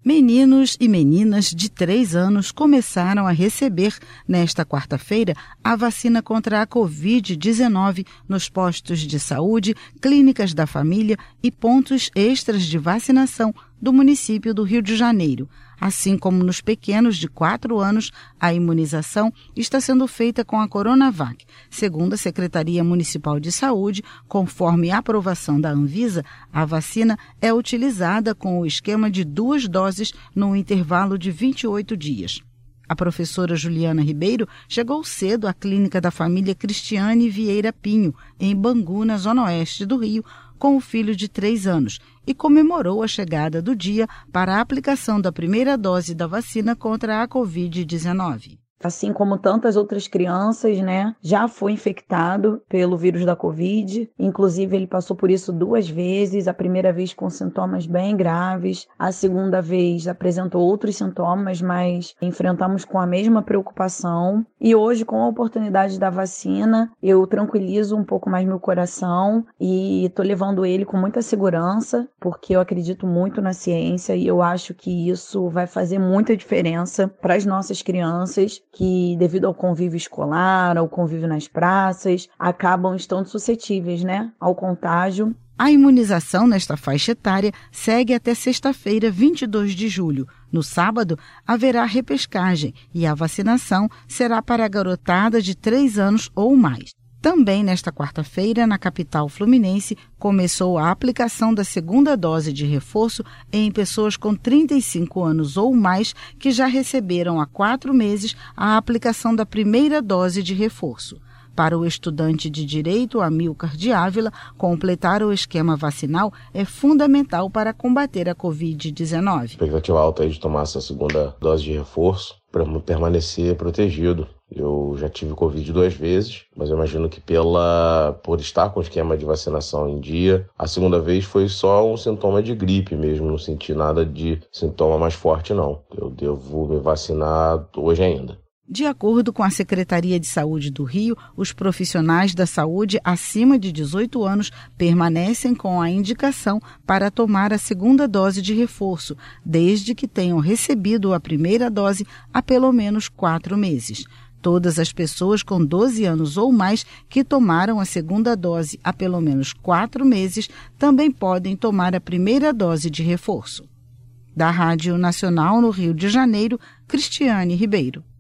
Meninos e meninas de 3 anos começaram a receber, nesta quarta-feira, a vacina contra a Covid-19 nos postos de saúde, clínicas da família e pontos extras de vacinação do município do Rio de Janeiro. Assim como nos pequenos de 4 anos, a imunização está sendo feita com a Coronavac. Segundo a Secretaria Municipal de Saúde, conforme a aprovação da Anvisa, a vacina é utilizada com o esquema de 2 doses num intervalo de 28 dias. A professora Juliana Ribeiro chegou cedo à clínica da família Cristiane Vieira Pinho, em Bangu, na zona oeste do Rio, com o filho de 3 anos e comemorou a chegada do dia para a aplicação da primeira dose da vacina contra a Covid-19. Assim como tantas outras crianças, já foi infectado pelo vírus da Covid. Inclusive, ele passou por isso 2 vezes. A primeira vez com sintomas bem graves. A segunda vez apresentou outros sintomas, mas enfrentamos com a mesma preocupação. E hoje, com a oportunidade da vacina, eu tranquilizo um pouco mais meu coração e estou levando ele com muita segurança, porque eu acredito muito na ciência e eu acho que isso vai fazer muita diferença para as nossas crianças, que devido ao convívio escolar, ao convívio nas praças, acabam estando suscetíveis, ao contágio. A imunização nesta faixa etária segue até sexta-feira, 22 de julho. No sábado, haverá repescagem e a vacinação será para a garotada de 3 anos ou mais. Também nesta quarta-feira, na capital fluminense, começou a aplicação da segunda dose de reforço em pessoas com 35 anos ou mais que já receberam há 4 meses a aplicação da primeira dose de reforço. Para o estudante de Direito, Amilcar de Ávila, completar o esquema vacinal é fundamental para combater a Covid-19. Expectativa alta aí de tomar essa segunda dose de reforço para permanecer protegido. Eu já tive Covid 2 vezes, mas eu imagino que por estar com o esquema de vacinação em dia, a segunda vez foi só um sintoma de gripe mesmo, não senti nada de sintoma mais forte não. Eu devo me vacinar hoje ainda. De acordo com a Secretaria de Saúde do Rio, os profissionais da saúde acima de 18 anos permanecem com a indicação para tomar a segunda dose de reforço, desde que tenham recebido a primeira dose há pelo menos 4 meses. Todas as pessoas com 12 anos ou mais que tomaram a segunda dose há pelo menos 4 meses também podem tomar a primeira dose de reforço. Da Rádio Nacional no Rio de Janeiro, Cristiane Ribeiro.